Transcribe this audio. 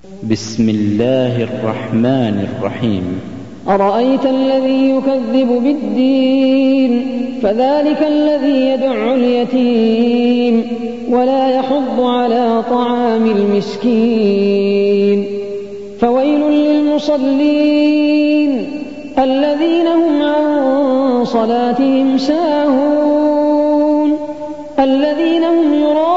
بسم الله الرحمن الرحيم. أرأيت الذي يكذب بالدين فذلك الذي يدع اليتيم ولا يحض على طعام المسكين. فويل للمصلين الذين هم عن صلاتهم ساهون الذين هم يراءون